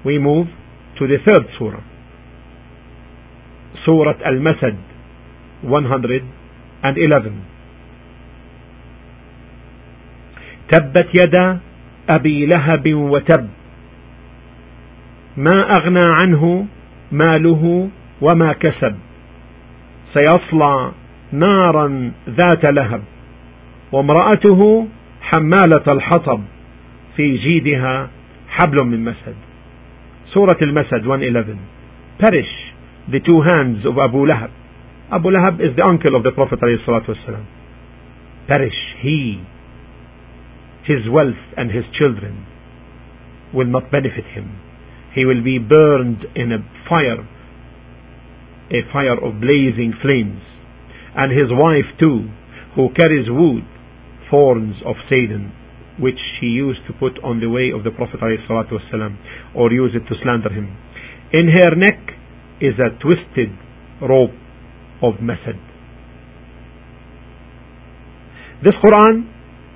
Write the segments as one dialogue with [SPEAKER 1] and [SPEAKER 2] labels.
[SPEAKER 1] we move to the third surah, Surah Al-Masad, 111. تبت يدا أبي لهب وتب ما أغنى عنه ماله وما كسب سيصلى نارا ذات لهب وامرأته حمالة الحطب في جيدها حبل من مسد. Surah Al-Masad 111. Perish the two hands of Abu Lahab. Abu Lahab is the uncle of the Prophet ﷺ. Perish he, his wealth and his children will not benefit him. He will be burned in a fire of blazing flames, and his wife too, who carries wood, thorns of Satan, which she used to put on the way of the Prophet ﷺ, or use it to slander him. In her neck is a twisted rope of masad. This Quran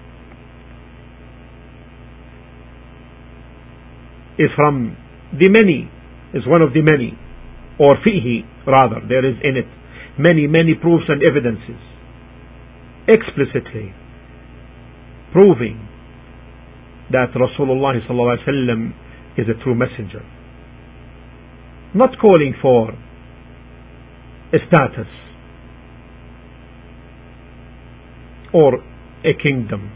[SPEAKER 1] is from the many, is one of the many, or fihi rather, there is in it many proofs and evidences explicitly proving that Rasulullah ﷺ is a true messenger, not calling for a status or a kingdom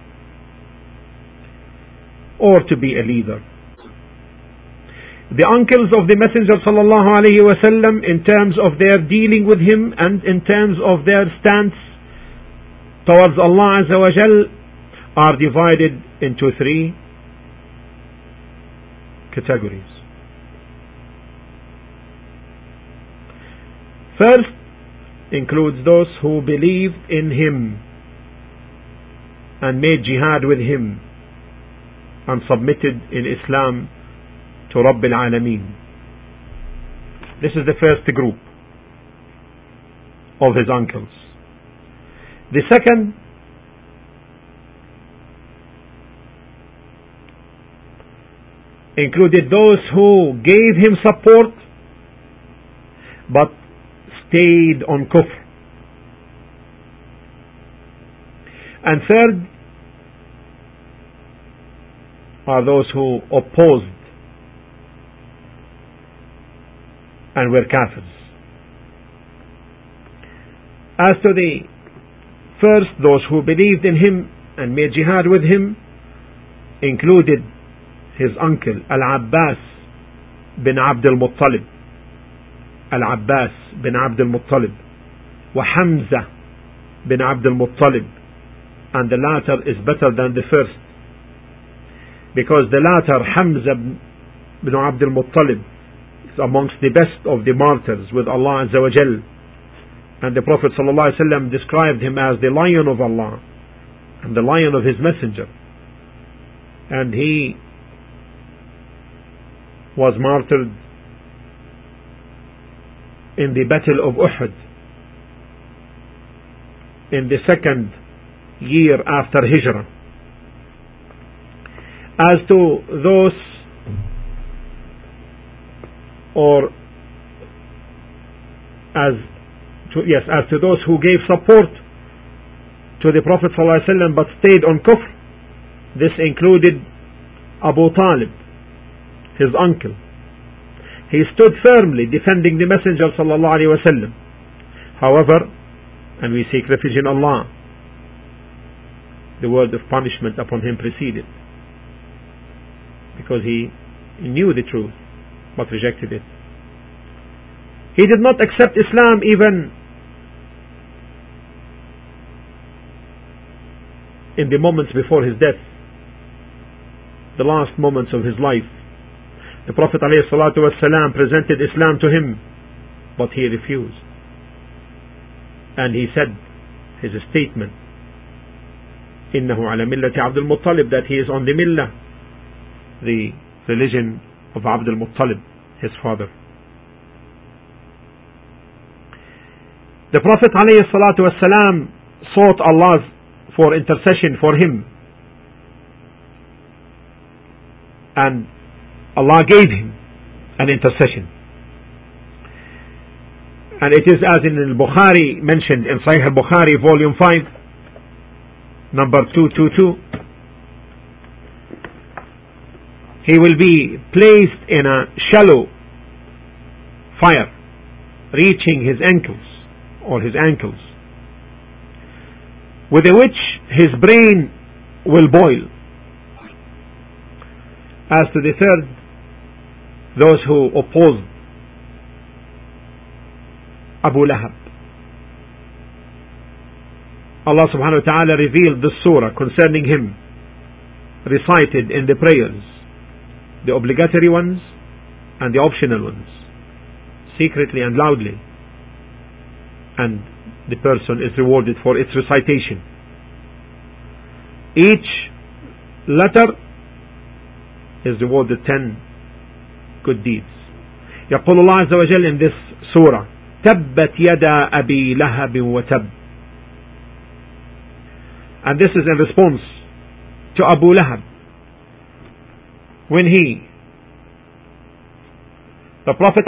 [SPEAKER 1] or to be a leader. The uncles of the Messenger sallallahu alaihi wasallam, in terms of their dealing with him and in terms of their stance towards Allah Azza wa Jal, are divided into three categories. First includes those who believed in him and made jihad with him and submitted in Islam to Rabbil Alameen. This is the first group of his uncles. The second included those who gave him support but stayed on kufr. And third are those who opposed and were kafirs. As to the first, those who believed in him and made jihad with him included his uncle Al-Abbas bin Abd al-Muttalib, Al-Abbas bin Abd al-Muttalib, wa Hamza bin Abd al-Muttalib, and the latter is better than the first, because the latter, Hamza bin Abd al-Muttalib, is amongst the best of the martyrs with Allah Azza wa Jal, and the Prophet sallallahu alaihi wasallam described him as the lion of Allah and the lion of his messenger, and he was martyred in the battle of Uhud in the second year after Hijrah. As to those as to those who gave support to the Prophet ﷺ but stayed on kufr, this included Abu Talib, his uncle. He stood firmly defending the Messenger ﷺ. However, and we seek refuge in Allah, the word of punishment upon him preceded, because he knew the truth but rejected it. He did not accept Islam even in the moments before his death, the last moments of his life. The Prophet ﷺ presented Islam to him, but he refused. And he said his statement, إِنَّهُ عَلَى مِلَّةِ عَبْدِ الْمُطَّلِبِ, that he is on the millah, the religion of Abd al-Muttalib, his father. The Prophet ﷺ sought Allah for intercession for him, and Allah gave him an intercession. And it is as in al-Bukhari, mentioned in Sahih al-Bukhari, volume 5, number 222. He will be placed in a shallow fire, reaching his ankles, with which his brain will boil. As to the third, those who opposed Abu Lahab, Allah subhanahu wa ta'ala revealed the surah concerning him, recited in the prayers, the obligatory ones and the optional ones, secretly and loudly, and the person is rewarded for its recitation. Each letter is rewarded 10 good deeds. يقول الله عز وجل in this surah, تبت يدا أبي لهب وتب. And this is in response to Abu Lahab, when the Prophet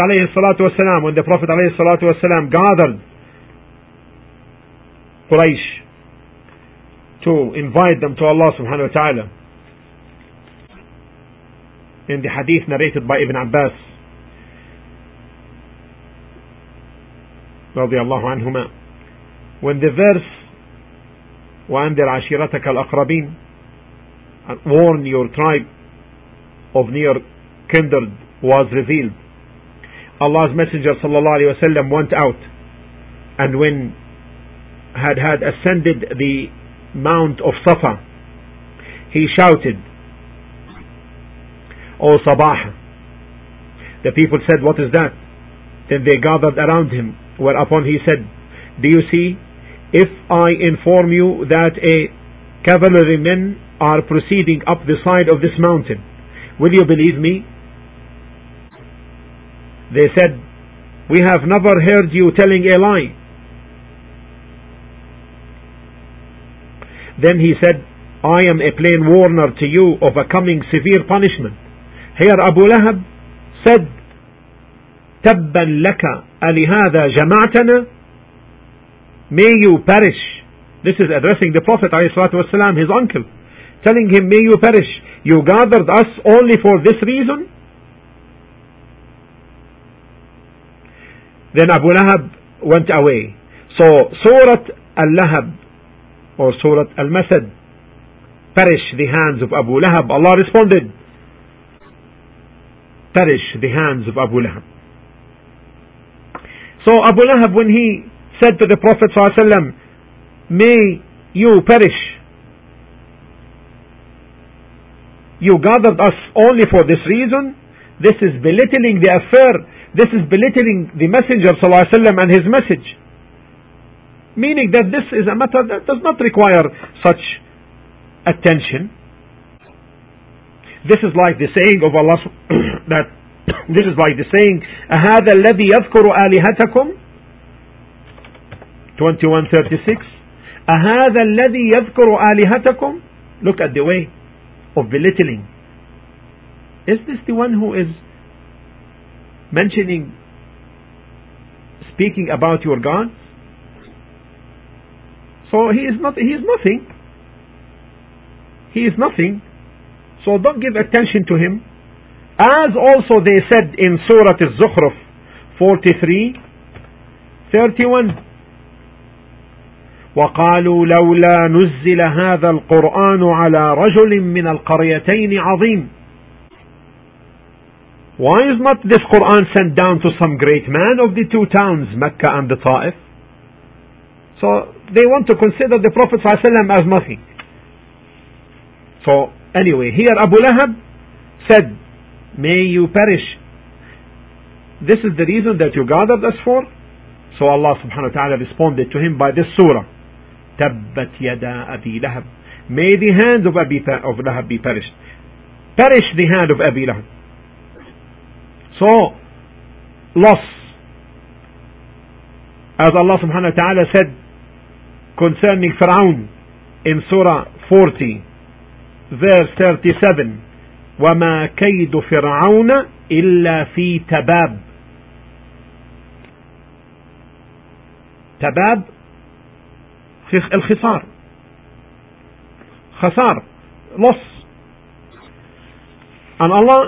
[SPEAKER 1] ﷺ gathered Quraysh to invite them to Allah subhanahu wa ta'ala, in the hadith narrated by Ibn Abbas radiyallahu anhuma, when the verse وَأَنذِرْ عَشِيرَتَكَ الْأَقْرَبِينَ, warn your tribe of near kindred, was revealed, Allah's Messenger sallallahu alaihi wasallam went out, and when had ascended the Mount of Safa, he shouted, O Sabah. The people said, what is that? Then they gathered around him, whereupon he said, do you see, if I inform you that a cavalrymen are proceeding up the side of this mountain, will you believe me? They said, we have never heard you telling a lie. Then he said, I am a plain warner to you of a coming severe punishment. Here Abu Lahab said, تبا لك ألهذا جمعتنا, may you perish. This is addressing the Prophet ﷺ, his uncle, telling him, may you perish, you gathered us only for this reason? Then Abu Lahab went away. So Surah Al-Lahab or Surah Al-Masad, perish the hands of Abu Lahab, Allah responded, perish the hands of Abu Lahab. So Abu Lahab, when he said to the Prophet ﷺ, may you perish, you gathered us only for this reason, this is belittling the affair, this is belittling the Messenger ﷺ and his message, meaning that this is a matter that does not require such attention. This is like the saying of Allah that this is like the saying, أَهَذَا الَّذِي يَذْكُرُ آلِهَتَكُمْ 21:36, أَهَذَا الَّذِي يَذْكُرُ آلِهَتَكُمْ. Look at the way of belittling. Is this the one who is mentioning, speaking about your gods? So he is nothing. He is nothing. So don't give attention to him. As also they said in Surah Al-Zukhruf 43:31, وقالوا لولا نزل هذا القرآن على رجل من القريتين عظيم. Why is not this Quran sent down to some great man of the two towns, Mecca and the Ta'if? So they want to consider the Prophet ﷺ as nothing. So anyway, here Abu Lahab said, may you perish. This is the reason that you gathered us for? So Allah subhanahu wa ta'ala responded to him by this surah, تبت يدا أبي لهب. May the hand of Lahab be perished. Perish the hand of Abi Lahab. So, loss. As Allah subhanahu wa ta'ala said concerning Fir'aun in Surah 40, verse 37, وما كيد فرعون إلا في تباب. تباب الخسار، خسار، loss. And Allah,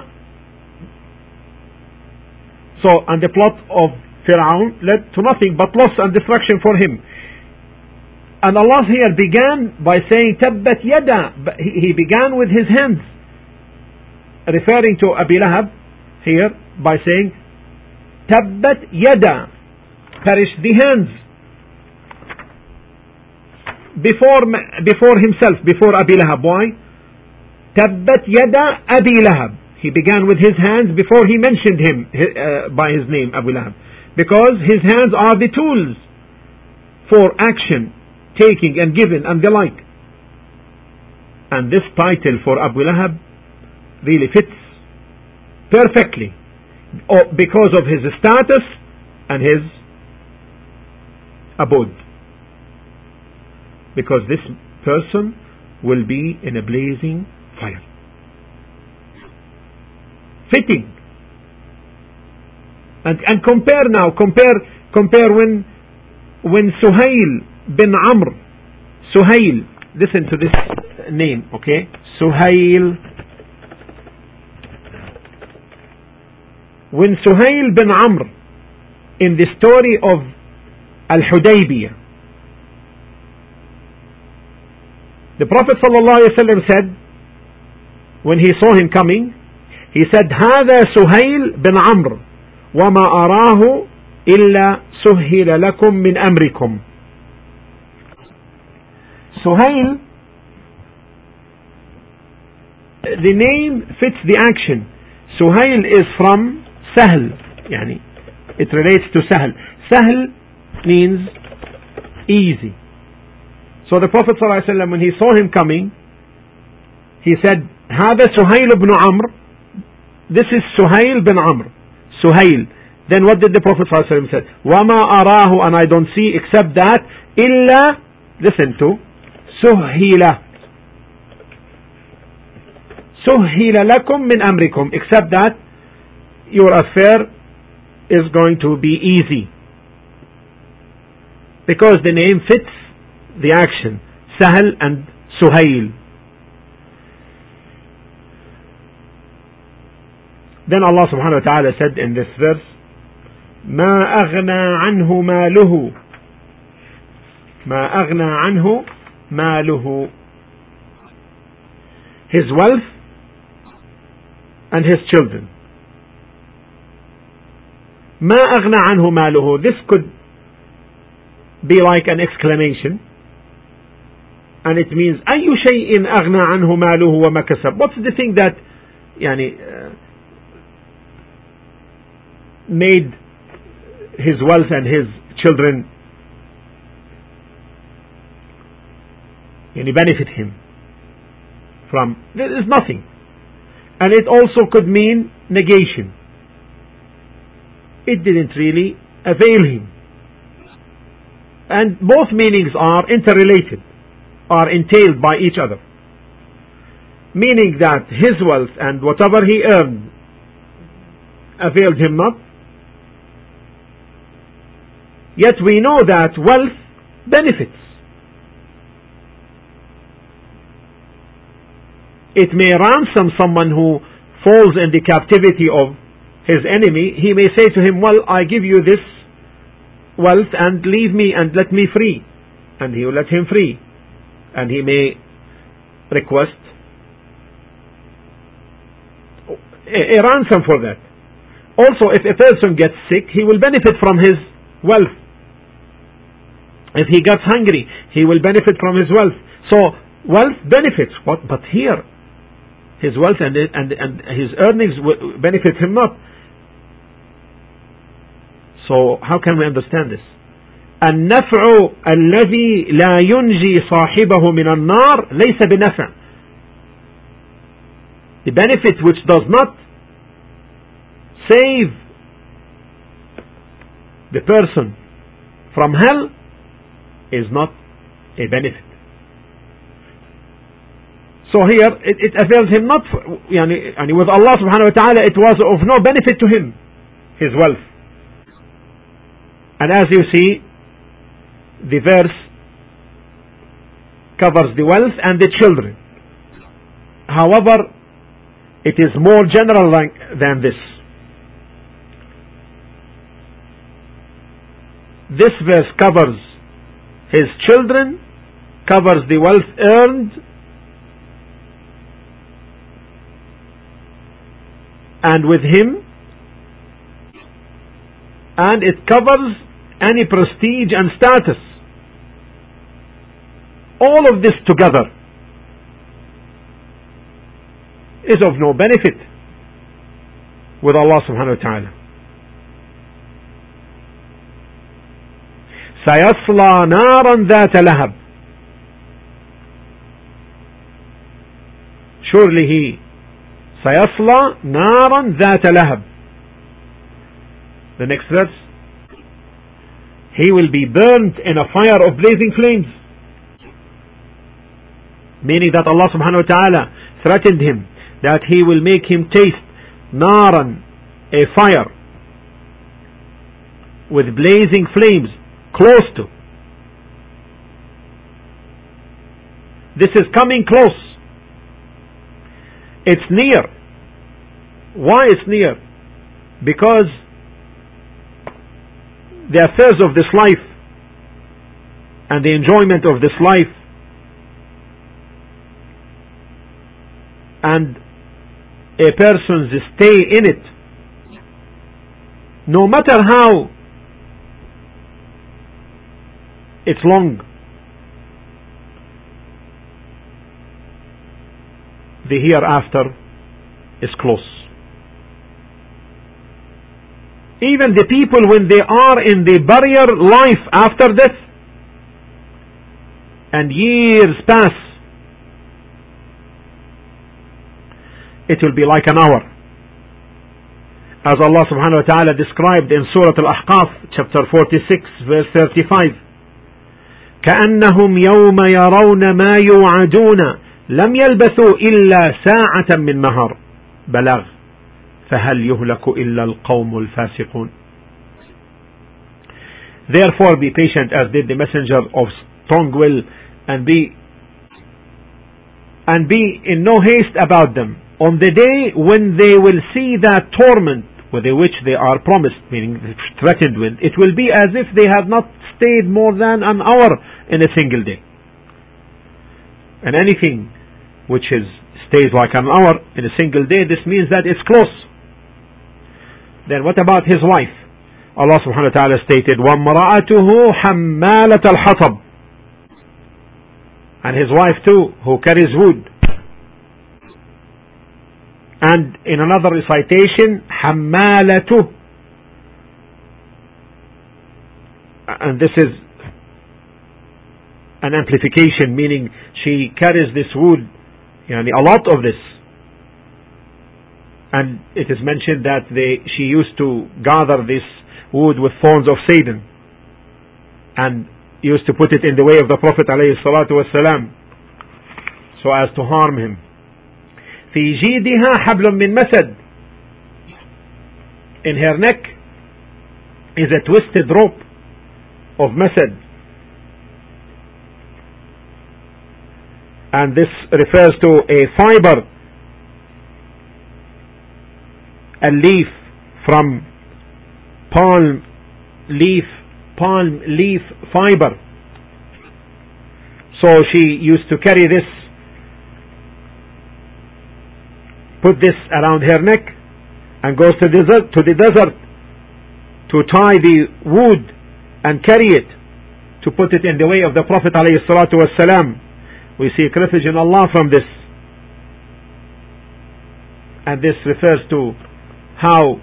[SPEAKER 1] and the plot of Fir'aun led to nothing but loss and destruction for him. And Allah here began by saying Tabbat yada. He began with his hands, referring to Abi Lahab here by saying Tabbat yada, perish the hands, before himself, before Abi Lahab. Why? Tabbat yada Abi Lahab. He began with his hands before he mentioned him by his name, Abu Lahab, because his hands are the tools for action, taking and giving and the like. And this title for Abu Lahab really fits perfectly because of his status and his abode, because this person will be in a blazing fire. Fitting. And compare now, compare when Suhail bin Amr, Suhail, listen to this name, okay? Suhail. When Suhail bin Amr, in the story of Al-Hudaybiyah, the Prophet ﷺ said, when he saw him coming, he said, هذا سهيل بن عمرو وما أراه إلا سهل لكم من أمركم. Suhail, the name fits the action. Suhail is from Sahl, يعني it relates to Sahl. Sahl means easy. So the Prophet ﷺ, when he saw him coming, he said, هذا سهيل بن عمرو. This is Suhail bin Amr. Suhail. Then what did the Prophet ﷺ say? وَمَا أَرَاهُ, and I don't see except that, إِلَّا, listen to, سُهِّلَ. سُهِّلَ لَكُم مِّنْ أَمْرِكُم, except that your affair is going to be easy. Because the name fits the action. Sahl and Suhail. Then Allah subhanahu wa ta'ala said in this verse, ما أغنى عنه ماله, ما أغنى عنه ماله, his wealth and his children. ما أغنى عنه ماله, this could be like an exclamation, and it means أي شيء أغنى عنه ماله وما كسب. What's the thing that made his wealth and his children benefit him from? There is nothing. And it also could mean negation. It didn't really avail him. And both meanings are interrelated, are entailed by each other, meaning that his wealth and whatever he earned availed him not. Yet we know that wealth benefits. It may ransom someone who falls in the captivity of his enemy. He may say to him, well, I give you this wealth and leave me and let me free. And he will let him free. And he may request a ransom for that. Also, if a person gets sick, he will benefit from his wealth. If he gets hungry, he will benefit from his wealth. So, wealth benefits. But here, his wealth and his earnings benefit him not. So, how can we understand this? النفع الذي لا ينجي صاحبه من النار ليس بنفع. The benefit which does not save the person from hell is not a benefit. So here it avails him not يعني with Allah subhanahu wa ta'ala it was of no benefit to him, his wealth. And as you see, the verse covers the wealth and the children. However, it is more general than this. This verse covers his children, covers the wealth earned, and with him, and it covers any prestige and status. All of this together is of no benefit with Allah subhanahu wa ta'ala. سيصلى نارا ذات لهب. Surely he سيصلى نارا ذات لهب. The next verse, he will be burnt in a fire of blazing flames, meaning that Allah subhanahu wa ta'ala threatened him that he will make him taste naran, a fire with blazing flames close to. This is coming close. It's near. Why it's near? Because the affairs of this life and the enjoyment of this life and a person's stay in it, no matter how it's long, the hereafter is close. Even the people, when they are in the barrier life after death and years pass, it will be like an hour, as Allah subhanahu wa ta'ala described in Surah Al-Ahqaf chapter 46 verse 35. كأنهم يوم يرون ما يوعدون لم يلبثوا إلا ساعة من نهار بلاغ فهل يهلك إلا القوم الفاسقون. Therefore be patient as did the messenger of strong will, and be in no haste about them on the day when they will see that torment with which they are promised, meaning threatened with. It will be as if they have not stayed more than an hour in a single day. And anything which stays like an hour in a single day, this means that it's close. Then what about his wife? Allah subhanahu wa ta'ala stated, وَامْرَأَتُهُ حَمَّالَةَ الْحَطَبِ, and his wife too, who carries wood. And in another recitation, حَمَّالَةُ, and this is an amplification, meaning she carries this wood, a lot of this. And it is mentioned that she used to gather this wood with thorns of Satan and used to put it in the way of the Prophet ﷺ so as to harm him. في جيدها حبل من مسد, in her neck is a twisted rope of masad, and this refers to a fiber, a leaf from palm leaf fiber. So she used to carry this, put this around her neck, and goes to the desert to tie the wood and carry it, to put it in the way of the Prophet ﷺ. We seek refuge in Allah from this. And this refers to how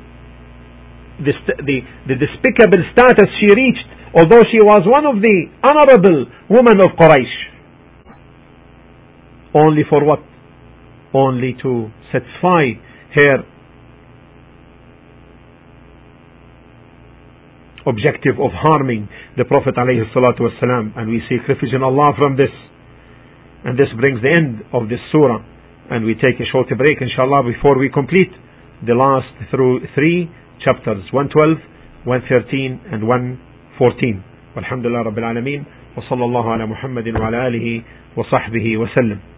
[SPEAKER 1] the despicable status she reached, although she was one of the honorable women of Quraysh. Only for what? Only to satisfy her objective of harming the Prophet ﷺ. And we seek refuge in Allah from this. And this brings the end of this surah, and we take a short break inshallah before we complete the last three chapters, 112, 113 and 114. Walhamdulillah Rabbil Alameen, wa sallallahu ala Muhammadin wa ala alihi wa sahbihi wa sallam.